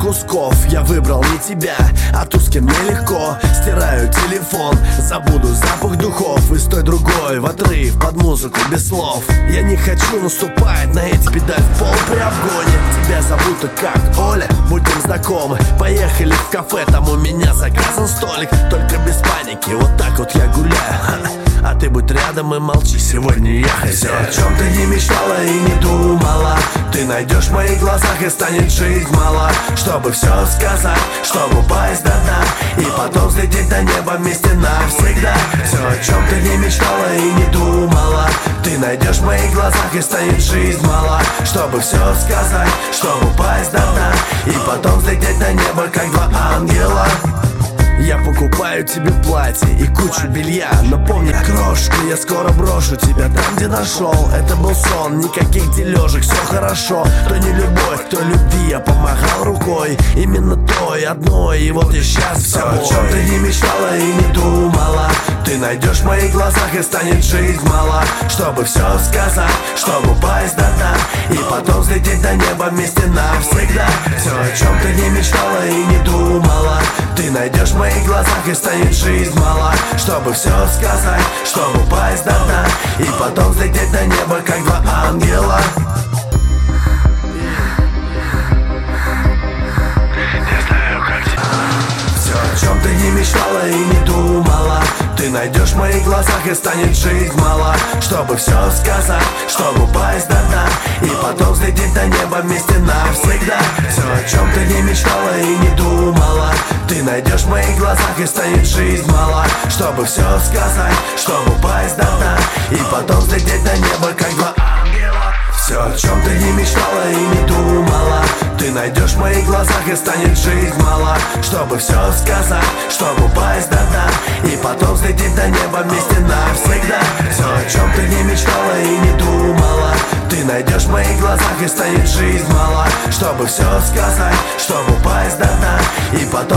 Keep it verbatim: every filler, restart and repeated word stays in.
кусков. Я выбрал не тебя, а ту, с кем мне легко. Стираю телефон, забуду запах духов. И с той другой в отрыв под музыку без слов. Я не хочу наступать на эти педали в пол при обгоне. Тебя зовут как Оля, будем знакомы. Поехали в кафе, там у меня заказан столик. Только без паники, вот так вот я гуляю. А ты будь рядом и молчи, сегодня я хозяин. О чем ты не мечтала и не думала, ты найдешь в моих глазах и станет жизнь мала. Чтобы все сказать, чтобы упасть до дна и потом взлететь до неба вместе навсегда. Все, о чем ты не мечтала и не думала, ты найдешь в моих глазах и станет жизнь мала. Чтобы все сказать, чтобы упасть до дна и потом взлететь до неба, как два ангела. Я покупаю тебе платье и кучу белья, но помни, крошка, я скоро брошу тебя там, где нашел. Это был сон, никаких дележек, все хорошо. То не любовь, то любви, я помахал рукой. Именно той одной, и вот я сейчас с собой. О чем ты не мечтала и не думала, ты найдешь в моих глазах и станет жизнь мала. Чтобы все сказать, чтобы упасть до дна и потом взлететь до неба вместе навсегда. Все, о чем ты не мечтала и не думала, ты найдешь в моих глазах и станет жизнь мала. Чтобы все сказать, чтобы упасть до дна и потом взлететь до неба, как два ангела. Не знаю, как тебе. Все, о чем ты не мечтала и не думала, ты найдешь в моих глазах и станет жизнь мала. Чтобы все сказать, чтобы упасть до дна и потом взлететь до неба вместе навсегда. Все, о чем ты не мечтала и не думала, ты найдешь в моих глазах и станет жизнь мала. Чтобы все сказать, чтобы упасть до дна и потом взлететь до неба, как два ангела. Все, о чем ты не мечтала и не думала, ты найдешь в моих глазах и станет жизнь мала. Чтобы все сказать, чтобы упасть до дна и потом взлететь до неба вместе навсегда. Все, о чем ты не мечтала и не думала, ты найдешь в моих глазах и станет жизнь мала. Чтобы все сказать, чтобы упасть до дна и потом